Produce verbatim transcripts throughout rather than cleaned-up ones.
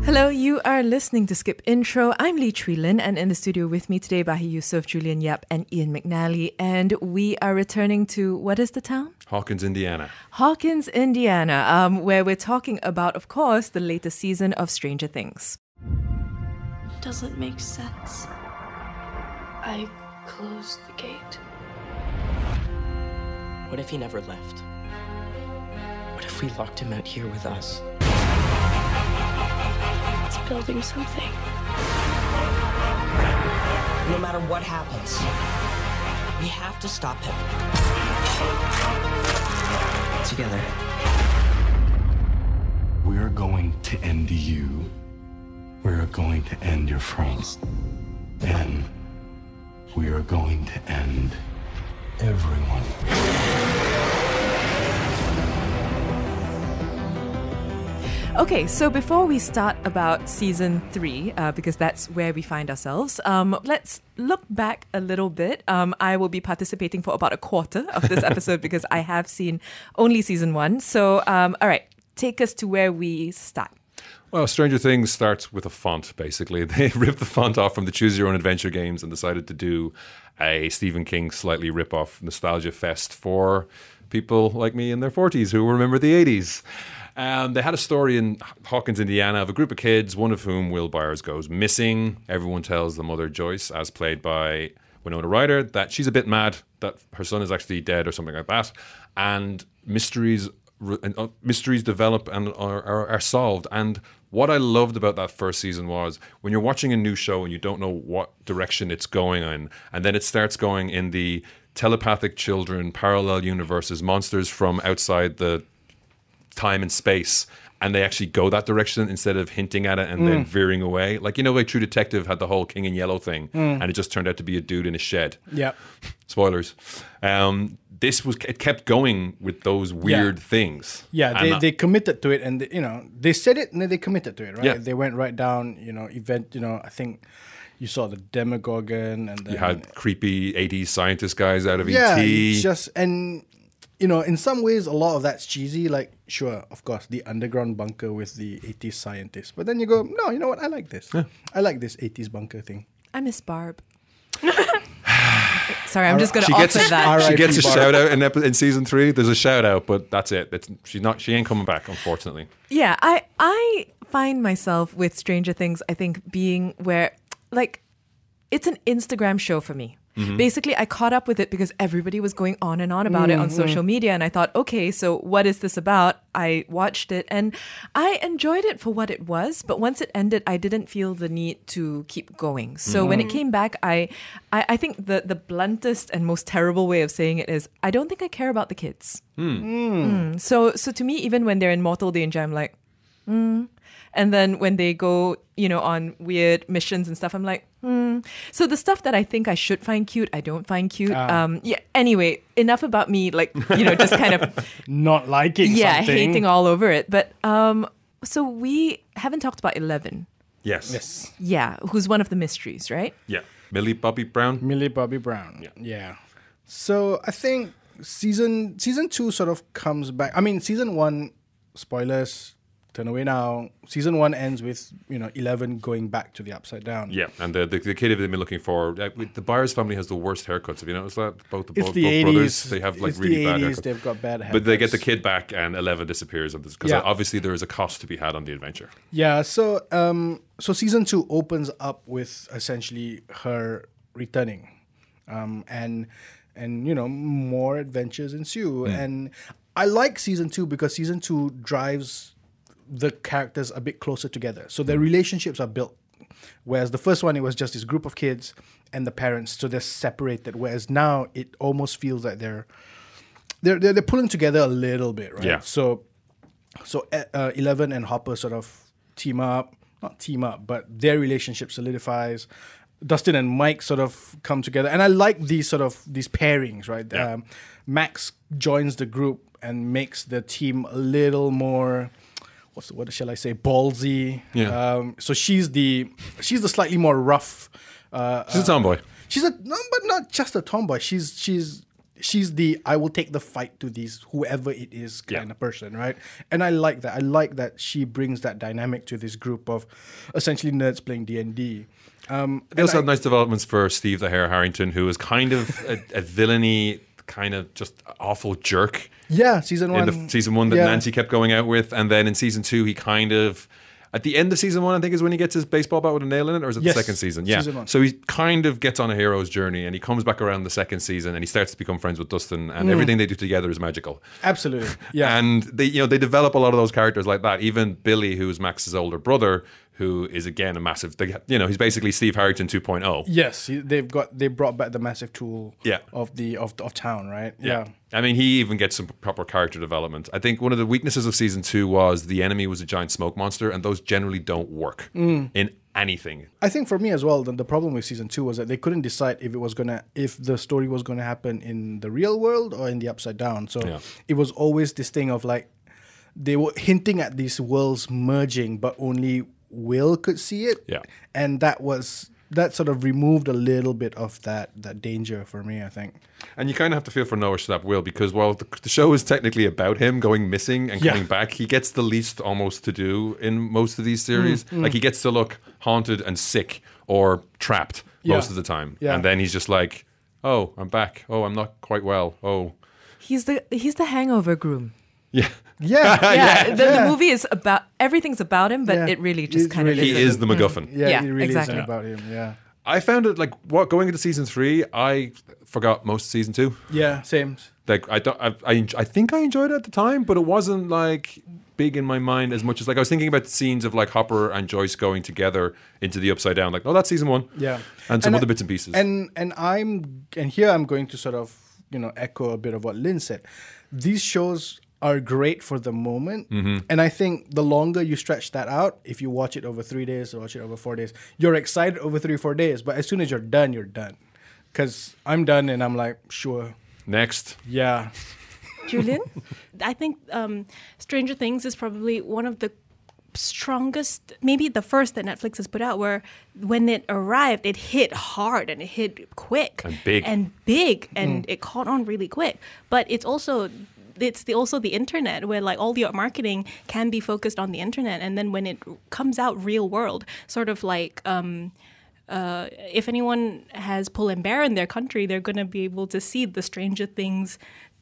Hello, you are listening to Skip Intro. I'm Lee Chui Lin, and in the studio with me today, Bahi Yusuf, Julian Yap, and Ian McNally. And we are returning to, what is the town? Hawkins, Indiana. Hawkins, Indiana, um, where we're talking about, of course, the latest season of Stranger Things. Doesn't make sense. I closed the gate. What if he never left? What if we locked him out here with us? It's building something. No matter what happens, we have to stop him. Together. We're going to end you. We're going to end your friends. And we are going to end everyone. Okay, so before we start about season three, uh, because that's where we find ourselves, um, let's look back a little bit. Um, I will be participating for about a quarter of this episode because I have seen only season one. So, um, all right, take us to where we start. Well, Stranger Things starts with a font, basically. They ripped the font off from the Choose Your Own Adventure games and decided to do a Stephen King slightly rip-off nostalgia fest for people like me in their forties who remember the eighties. Um, they had a story in Hawkins, Indiana, of a group of kids, one of whom, Will Byers, goes missing. Everyone tells the mother, Joyce, as played by Winona Ryder, that she's a bit mad, that her son is actually dead or something like that. And mysteries uh, mysteries develop and are, are, are solved. And what I loved about that first season was when you're watching a new show and you don't know what direction it's going in, and then it starts going in the telepathic children, parallel universes, monsters from outside the time and space, and they actually go that direction instead of hinting at it and mm. then veering away. Like, you know, like True Detective had the whole King in Yellow thing, mm. and it just turned out to be a dude in a shed. Yeah. Spoilers. Um, this was, it kept going with those weird yeah. things. Yeah, they, they committed to it, and, they, you know, they said it and then they committed to it, right? Yeah. They went right down, you know, event, you know, I think you saw the Demogorgon, and then... You had creepy eighties scientist guys out of yeah, E T. Yeah, just, and... You know, in some ways, a lot of that's cheesy. Like, sure, of course, the underground bunker with the eighties scientists. But then you go, no, you know what? I like this. Yeah. I like this eighties bunker thing. I miss Barb. Sorry, I'm just going to offer a, that. She gets a Barb. shout out in, epi- in season three. There's a shout out, but that's it. It's, she's not. She ain't coming back, unfortunately. Yeah, I I find myself with Stranger Things, I think, being where, like, it's an Instagram show for me. Mm-hmm. Basically, I caught up with it because everybody was going on and on about mm-hmm. it on social media. And I thought, okay, so what is this about? I watched it and I enjoyed it for what it was. But once it ended, I didn't feel the need to keep going. So mm-hmm. when it came back, I, I, I think the, the bluntest and most terrible way of saying it is, I don't think I care about the kids. Mm. Mm. So, so to me, even when they're in mortal danger, I'm like, hmm. And then when they go, you know, on weird missions and stuff, I'm like, hmm. So the stuff that I think I should find cute, I don't find cute. Uh, um, yeah. Anyway, enough about me, like, you know, just kind of not liking, yeah, something. hating all over it. But um, so we haven't talked about Eleven. Yes. Yes. Yeah, who's one of the mysteries, right? Yeah. Millie Bobby Brown. Millie Bobby Brown. Yeah. Yeah. So I think season season two sort of comes back. I mean, season one, spoilers. Turn away now. Season one ends with, you know, Eleven going back to the Upside Down. Yeah, and the the, the kid they've been looking for. Uh, the Byers family has the worst haircuts. Have you noticed that? Both the, it's both, the both eighties. brothers, they have like it's really the bad eighties, haircuts. They've got bad haircuts. But they get the kid back, and Eleven disappears on this because yeah. obviously there is a cost to be had on the adventure. Yeah. So, um, so season two opens up with essentially her returning, um, and and you know more adventures ensue. Mm. And I like season two because season two drives the characters a bit closer together. So their relationships are built. Whereas the first one, it was just this group of kids and the parents, so they're separated. Whereas now it almost feels like they're they're they're, they're pulling together a little bit, right? Yeah. So so uh, Eleven and Hopper sort of team up, not team up, but their relationship solidifies. Dustin and Mike sort of come together, and I like these sort of these pairings, right? Yeah. Um, Max joins the group and makes the team a little more. What's the, what shall I say? Ballsy. Yeah. Um, so she's the she's the slightly more rough. Uh, she's a tomboy. She's a no, but not just a tomboy. She's she's she's the I will take the fight to these whoever it is kind Yeah. of person, right? And I like that. I like that she brings that dynamic to this group of essentially nerds playing D and D. Um, They also and had nice developments for Steve the Hare Harrington, who is kind of a, a villainy, kind of just awful jerk yeah, season one. in the season one that yeah. Nancy kept going out with, and then in season two he kind of. At the end of season one, I think is when he gets his baseball bat with a nail in it, or is it Yes, the second season? Yeah. season one. So he kind of gets on a hero's journey, and he comes back around the second season, and he starts to become friends with Dustin, and everything they do together is magical. Absolutely. Yeah. And they, you know, they develop a lot of those characters like that. Even Billy, who's Max's older brother, who is again a massive, they, you know, he's basically Steve Harrington two point oh. Yes, he- they've got they brought back the massive tool Yeah. of the of, of town, right? Yeah. I mean, he even gets some proper character development. I think one of the weaknesses of season two was the enemy was a giant smoke monster, and those generally don't work Mm. in anything. I think for me as well, the, the problem with season two was that they couldn't decide if it was gonna if the story was gonna happen in the real world or in the upside down. So Yeah. it was always this thing of like they were hinting at these worlds merging, but only Will could see it. Yeah. And that was that sort of removed a little bit of that that danger for me, I think. And you kind of have to feel for Noah Schnapp Will, because while the, the show is technically about him going missing and Yeah. coming back, he gets the least almost to do in most of these series. Mm, Like he gets to look haunted and sick or trapped Yeah. most of the time. Yeah. And then he's just like, oh, I'm back. Oh, I'm not quite well. Oh, He's the he's the hangover groom. yeah. Yeah. Yeah, the, Yeah. the movie is about everything about him, but Yeah. it really just It kind really of He isn't. is the MacGuffin. Yeah, Yeah, it really exactly. isn't about him. Yeah. I found it like what going into season three, I forgot most of season two. Yeah, same. Like I don't, I, I, I think I enjoyed it at the time, but it wasn't like big in my mind as much as like I was thinking about the scenes of like Hopper and Joyce going together into the Upside Down. Like, oh, that's season one. Yeah. and some And other I- bits and pieces. And and I'm and here I'm going to sort of, you know, echo a bit of what Lynn said. These shows are great for the moment. Mm-hmm. And I think the longer you stretch that out, if you watch it over three days or watch it over four days, you're excited over three, four days. But as soon as you're done, you're done. Because I'm done and I'm like, sure. Next, Yeah. Julian? I think um, Stranger Things is probably one of the strongest, maybe the first that Netflix has put out, where when it arrived, it hit hard and it hit quick And big. and big, and it caught on really quick. But it's also it's the, also the internet, where like all the marketing can be focused on the internet, and then when it comes out real world, sort of like. Um, Uh, if anyone has Pull and Bear in their country, they're going to be able to see the Stranger Things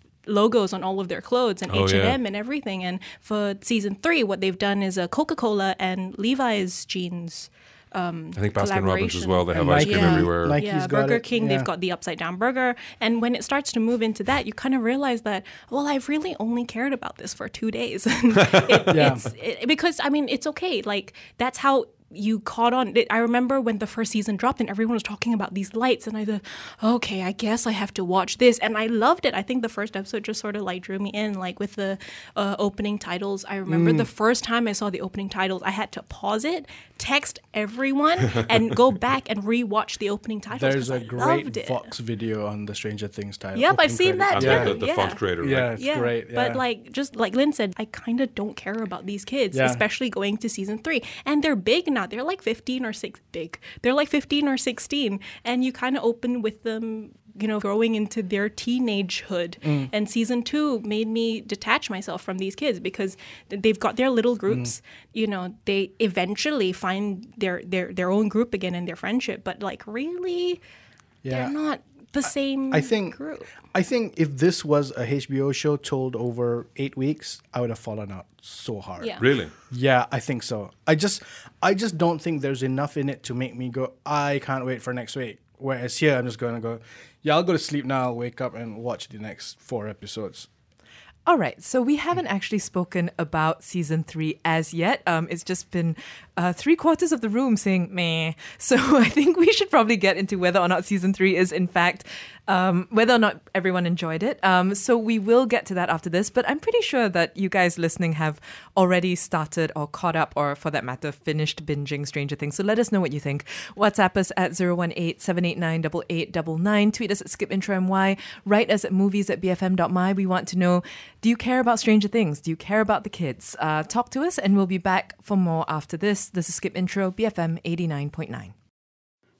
logos on all of their clothes and Oh, H and M yeah. and everything. And for season three, what they've done is a Coca-Cola and Levi's jeans I think Baskin Robbins as well. They have And ice Nike. cream Yeah. everywhere. Nike. yeah, Nike's got Burger it, King, yeah. they've got the upside down burger. And when it starts to move into that, you kind of realize that, well, I've really only cared about this for two days. it, Yeah. it's, it, because, I mean, it's okay. Like, that's how you caught on. I remember when the first season dropped and everyone was talking about these lights, and I thought, okay, I guess I have to watch this. And I loved it. I think the first episode just sort of like drew me in, like with the uh, opening titles. I remember Mm. the first time I saw the opening titles, I had to pause it, text everyone, and go back and rewatch the opening titles. There's 'cause a I great loved it. Video video on the Stranger Things title. Yep, I've opening seen credits. that and too. the, the, the yeah. font creator, right? Yeah, it's Yeah, great. Yeah. but like just like Lynn said, I kind of don't care about these kids, Yeah. especially going to season three. And they're big now. They're like fifteen or six big. They're like fifteen or sixteen, and you kind of open with them, you know, growing into their teenagehood. Mm. And season two made me detach myself from these kids because th- they've got their little groups. Mm. You know, they eventually find their their their own group again in their friendship. But like, really, Yeah. they're not the same I think group. I think if this was a H B O show told over eight weeks, I would have fallen out so hard. Yeah. Really? Yeah, I think so. I just I just don't think there's enough in it to make me go, I can't wait for next week. Whereas here I'm just gonna go, yeah, I'll go to sleep now, I'll wake up and watch the next four episodes. All right, so we haven't actually spoken about season three as yet. Um, it's just been uh, three quarters of the room saying meh. So I think we should probably get into whether or not season three is, in fact, um, whether or not everyone enjoyed it. Um, so we will get to that after this. But I'm pretty sure that you guys listening have already started or caught up, or for that matter, finished binging Stranger Things. So let us know what you think. WhatsApp us at zero one eight, seven eight nine, eight eight nine nine. Tweet us at skip intro M Y. Write us at movies at b f m dot m y. We want to know, do you care about Stranger Things? Do you care about the kids? Uh, talk to us and we'll be back for more after this. This is Skip Intro, B F M eighty-nine point nine.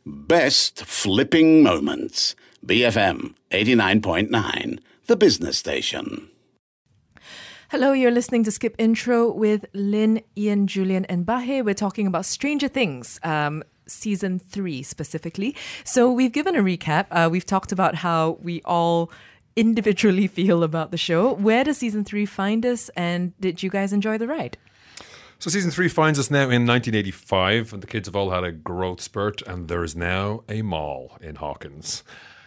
Best flipping moments. B F M eighty-nine point nine, the business station. Hello, you're listening to Skip Intro with Lynn, Ian, Julian, and Bahe. We're talking about Stranger Things, um, season three specifically. So we've given a recap. Uh, we've talked about how we all individually feel about the show. Where does season three find us, and did you guys enjoy the ride? So season three finds us now in nineteen eighty-five, and the kids have all had a growth spurt, and there is now a mall in Hawkins.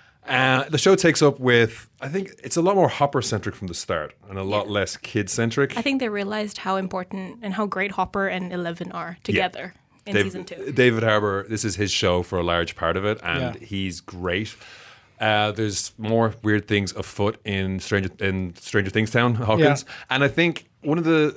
Uh, the show takes up with, I think it's a lot more Hopper-centric from the start and a lot yeah. less kid-centric. I think they realized how important and how great Hopper and Eleven are together yeah. in Dave, season two. David Harbour, this is his show for a large part of it, and yeah. he's great. Uh, there's more weird things afoot in Stranger in Stranger Things Town, Hawkins. Yeah. And I think one of the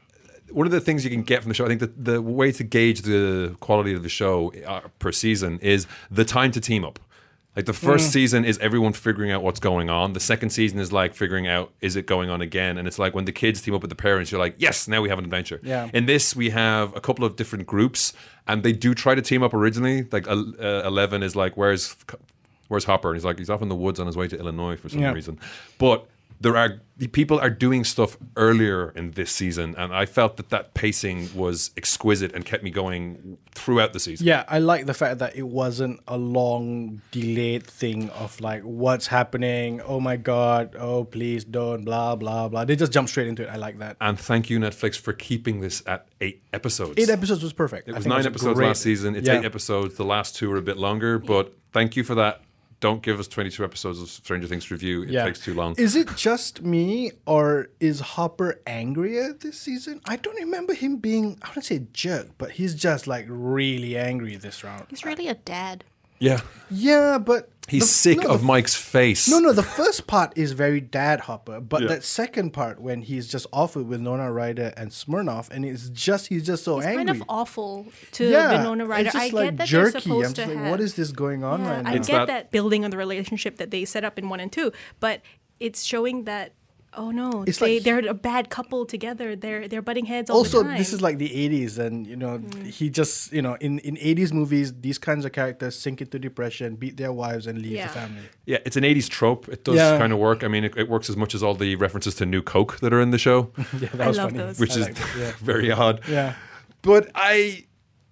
one of the things you can get from the show, I think that the way to gauge the quality of the show uh, per season is the time to team up. Like the first mm. season is everyone figuring out what's going on. The second season is like figuring out, is it going on again? And it's like when the kids team up with the parents, you're like, yes, now we have an adventure. Yeah. In this, we have a couple of different groups, and they do try to team up originally. Like uh, Eleven is like, where's where's Hopper? And he's like, he's off in the woods on his way to Illinois for some yeah. reason. But there are people are doing stuff earlier in this season, and I felt that that pacing was exquisite and kept me going throughout the season. Yeah, I like the fact that it wasn't a long delayed thing of like, what's happening? Oh my God, oh please don't, blah, blah, blah. They just jump straight into it. I like that. And thank you, Netflix, for keeping this at eight episodes. Eight episodes was perfect. It was nine episodes great. last season. It's yeah. eight episodes. The last two were a bit longer, but thank you for that. Don't give us twenty-two episodes of Stranger Things to review. It yeah. takes too long. Is it just me, or is Hopper angrier this season? I don't remember him being, I wouldn't say a jerk, but he's just like really angry this round. He's really a dad. Yeah. Yeah, but... He's the, sick no, of the, Mike's face. No, no, the first part is very dad Hopper, but yeah. that second part when he's just awful with Winona Ryder and Smirnoff, and it's just, he's just so he's angry. He's kind of awful to yeah, Winona Ryder. It's just I like get that jerky. they're supposed I'm just to like, have... what is this going on yeah, right now? I It's get that, that building on the relationship that they set up in one and two, but it's showing that oh no, it's they, like, they're a bad couple together. They're they're butting heads all also, the time. this is like the eighties, and you know, mm. he just, you know, in, in eighties movies, these kinds of characters sink into depression, beat their wives, and leave yeah. the family. Yeah, it's an eighties trope. It does yeah. kind of work. I mean, it, it works as much as all the references to New Coke that are in the show. yeah, that I was love funny. those. Which I is yeah. very odd. Yeah. But I...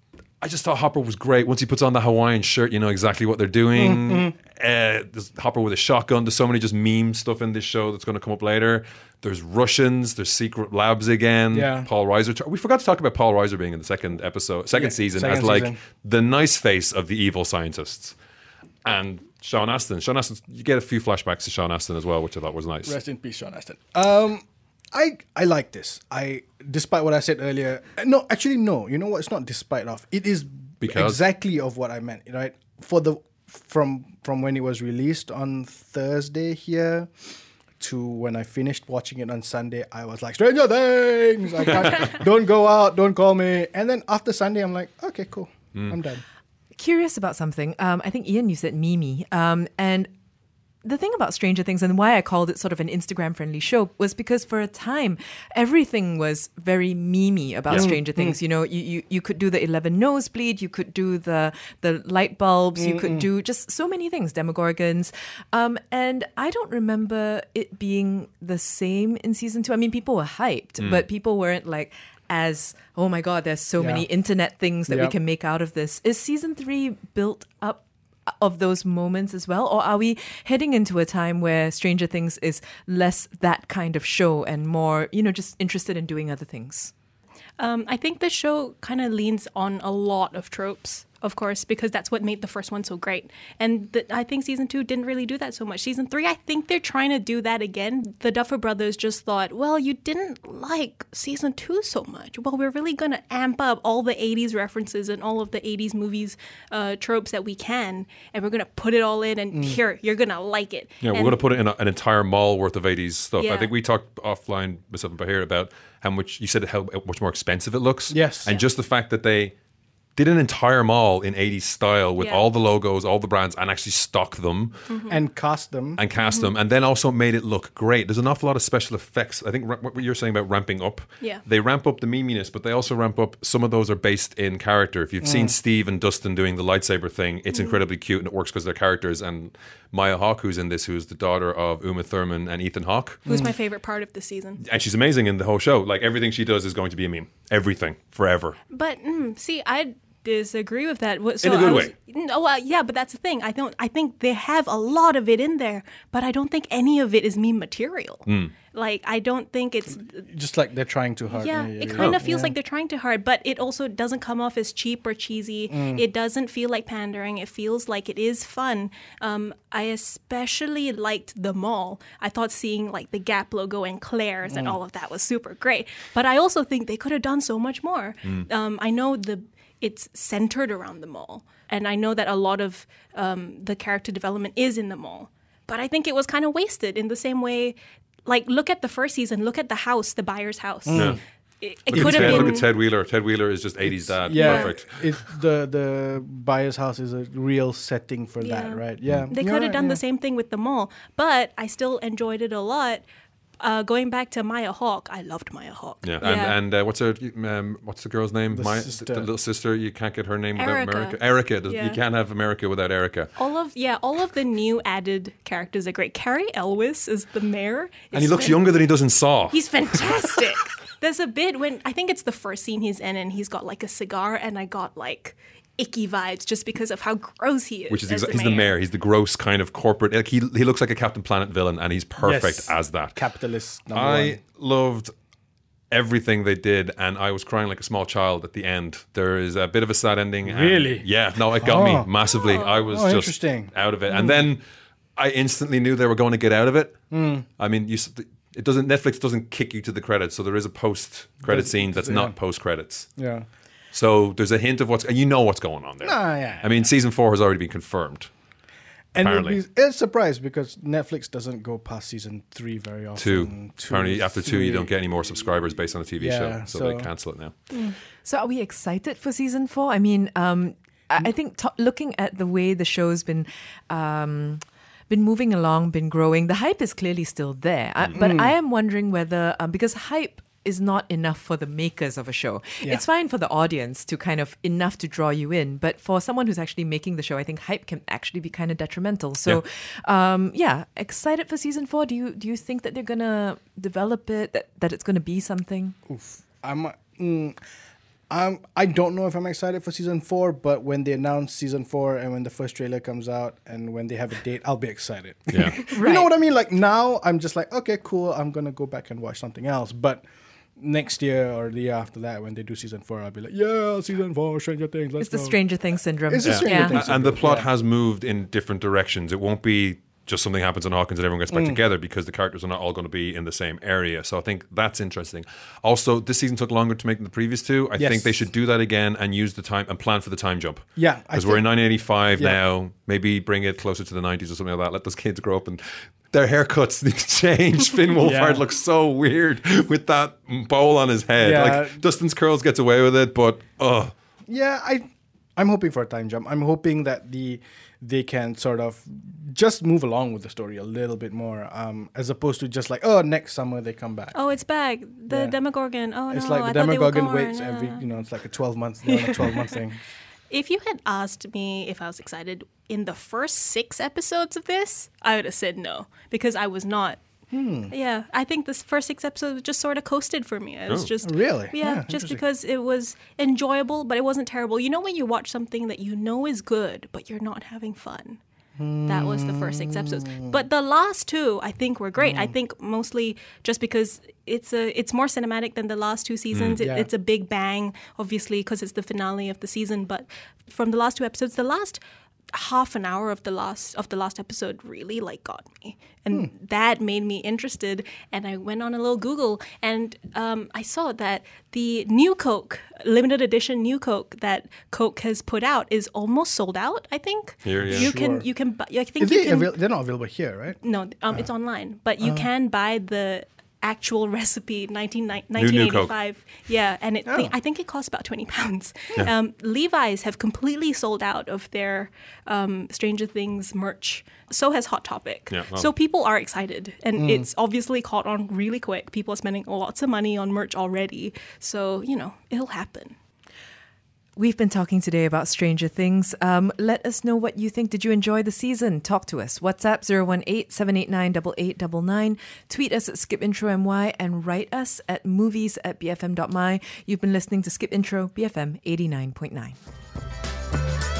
I just thought Hopper was great. Once he puts on the Hawaiian shirt, you know exactly what they're doing. Mm-hmm. Uh, there's Hopper with a shotgun. There's so many just meme stuff in this show that's going to come up later. There's Russians. There's secret labs again. Yeah. Paul Reiser. We forgot to talk about Paul Reiser being in the second episode, second yeah, season, second as like season. the nice face of the evil scientists. And Sean Astin. Sean Astin. You get a few flashbacks to Sean Astin as well, which I thought was nice. Rest in peace, Sean Astin. Um, I I like this. I despite what I said earlier. No, actually, no. You know what? It's not despite of. It is because? exactly of what I meant. Right? For the from from when it was released on Thursday here to when I finished watching it on Sunday, I was like, Stranger Things. I can't, don't go out. Don't call me. And then after Sunday, I'm like, okay, cool. Mm. I'm done. Curious about something. Um, I think Ian, you said Mimi, um, and. The thing about Stranger Things and why I called it sort of an Instagram-friendly show was because for a time, everything was very memey about yeah. Stranger Things. Mm. You know, you, you you could do the eleven nosebleed, you could do the the light bulbs, Mm-mm. you could do just so many things, Demogorgons. Um, and I don't remember it being the same in season two. I mean, people were hyped, mm. but people weren't like, as, oh my God, there's so yeah. many internet things that yeah. we can make out of this. Is season three built up of those moments as well, or are we heading into a time where Stranger Things is less that kind of show and more, you know, just interested in doing other things? Um, I think the show kind of leans on a lot of tropes, of course, because that's what made the first one so great. And the, I think season two didn't really do that so much. Season three, I think they're trying to do that again. The Duffer Brothers just thought, well, you didn't like season two so much. Well, we're really going to amp up all the eighties references and all of the eighties movies uh, tropes that we can, and we're going to put it all in, and mm. here, you're going to like it. Yeah, and we're going to put it in a, an entire mall worth of eighties stuff. Yeah. I think we talked offline, myself and Bahir, about how much, you said how much more expensive it looks. Yes. And yeah. just the fact that they did an entire mall in eighties style with Yeah. all the logos, all the brands, and actually stocked them And cast them. and cast them, and then also made it look great. There's an awful lot of special effects. I think ra- what you're saying about ramping up, Yeah. they ramp up the meminess, but they also ramp up. Some of those are based in character. If you've seen Steve and Dustin doing the lightsaber thing, it's incredibly cute and it works because they're characters. And Maya Hawke, who's in this, who's the daughter of Uma Thurman and Ethan Hawke, Who's my favorite part of the season. and she's amazing in the whole show. Like everything she does is going to be a meme. Everything, forever. But mm, see, I disagree with that. What- In a good I was, way. No, well, yeah, but that's the thing. I don't. I think they have a lot of it in there, but I don't think any of it is meme material. Hmm. Like I don't think it's. Just like they're trying too hard. Yeah, it kind of feels like they're trying too hard, but it also doesn't come off as cheap or cheesy. It doesn't feel like pandering. It feels like it is fun. Um, I especially liked the mall. I thought seeing like the Gap logo and Claire's and all of that was super great. But I also think they could have done so much more. Um, I know the it's centered around the mall, and I know that a lot of um, the character development is in the mall. But I think it was kind of wasted in the same way. Like, look at the first season. Look at the house, the buyer's house. Yeah. It, it Look could at, have Ted, been. look at Ted Wheeler. Ted Wheeler is just eighties dad. Yeah, Perfect. it, the the buyer's house is a real setting for Yeah. that, right? Yeah, They You're could have right, done yeah. the same thing with the mall, but I still enjoyed it a lot. Uh, going back to Maya Hawke, I loved Maya Hawke. Yeah, and and uh, what's her um, what's the girl's name? The Maya, sister. The, the little sister. You can't get her name without Erica. America. Erica. Does- Yeah. You can't have America without Erica. all of yeah, all of the new added characters are great. Carrie Elwes is the mayor, And he It's looks fan- younger than he does in Saw. He's fantastic. There's a bit when I think it's the first scene he's in, and he's got like a cigar, and I got like icky vibes just because of how gross he is. Which is as exa- he's the mayor. He's the gross kind of corporate. Like he he looks like a Captain Planet villain, and he's perfect Yes. as that. Capitalist number I one. loved everything they did, and I was crying like a small child at the end. There is a bit of a sad ending. and- Really? yeah. No, it got Oh. me massively. I was Oh, just interesting. out of it, and then I instantly knew they were going to get out of it. Hmm. I mean, you. s- It doesn't. Netflix doesn't kick you to the credits, so there is a post-credit There's- scene that's yeah. not post-credits. Yeah. So there's a hint of what's, and you know what's going on there. Nah, yeah. I mean, season four has already been confirmed. And Apparently. it'd be, it's a surprise because Netflix doesn't go past season three very often. Two. Apparently, after two, you three. don't get any more subscribers based on a T V show, Yeah, so, so- they cancel it now. So are we excited for season four? I mean, um, I, I think to- looking at the way the show's been um, been moving along, been growing, the hype is clearly still there. I, but I am wondering whether um, because hype is not enough for the makers of a show. Yeah. It's fine for the audience to kind of enough to draw you in, but for someone who's actually making the show, I think hype can actually be kind of detrimental. So, yeah, um, yeah excited for season four. Do you do you think that they're gonna develop it? That that it's gonna be something? I'm, mm, I'm, I don't know if I'm excited for season four, but when they announce season four and when the first trailer comes out and when they have a date, I'll be excited. Yeah. You know what I mean? Like now, I'm just like, okay, cool. I'm gonna go back and watch something else. But next year or the year after that, when they do season four, I'll be like, yeah, season four, Stranger Things. Let's It's the go. Stranger Things syndrome. It's the Stranger yeah. Things. A- and the plot Yeah. has moved in different directions. It won't be just something happens in Hawkins and everyone gets back together because the characters are not all going to be in the same area. So I think that's interesting. Also, this season took longer to make than the previous two. I Yes. think they should do that again and use the time and plan for the time jump. Yeah, I Because we're in think- nineteen eighty-five Yeah. now. Maybe bring it closer to the nineties or something like that. Let those kids grow up and their haircuts need to change. Finn Wolfhard Yeah. looks so weird with that bowl on his head. Yeah. Like Dustin's curls gets away with it, but oh. Yeah, I, I'm hoping for a time jump. I'm hoping that the they can sort of just move along with the story a little bit more, um, as opposed to just like, oh, next summer they come back. Oh, it's back. The Yeah. Demogorgon. Oh it's no, like I the thought they were Demogorgon gone. waits every, Yeah. you know, it's like a twelve month, they're on a twelve month thing. If you had asked me if I was excited in the first six episodes of this, I would have said no because I was not. Hmm. Yeah, I think this first six episodes just sort of coasted for me. It was Oh. just Really? yeah, Yeah, just interesting. because it was enjoyable, but it wasn't terrible. You know when you watch something that you know is good, but you're not having fun. That was the first six episodes. But the last two, I think, were great. I think mostly just because it's a it's more cinematic than the last two seasons. It, Yeah. It's a big bang, obviously, because it's the finale of the season. But from the last two episodes, the last half an hour of the last of the last episode really like got me, and that made me interested. And I went on a little Google, and um, I saw that the new Coke, limited edition new Coke that Coke has put out is almost sold out. I think Here, yeah. you Sure. can you can buy. I think Is you they can. avail- they're not available here, right? No, um, it's online, but you can buy the actual recipe, nineteen, new nineteen eighty-five. Coke. Yeah, and it, Oh. th- I think it costs about twenty pounds. Um, Levi's have completely sold out of their um, Stranger Things merch. So has Hot Topic. Yeah, wow. So people are excited, and it's obviously caught on really quick. People are spending lots of money on merch already. So, you know, it'll happen. We've been talking today about Stranger Things. Um, let us know what you think. Did you enjoy the season? Talk to us. WhatsApp zero one eight, seven eight nine, eight eight nine nine. Tweet us at Skip Intro M Y and write us at movies at b f m dot m y. You've been listening to Skip Intro, B F M eighty-nine point nine.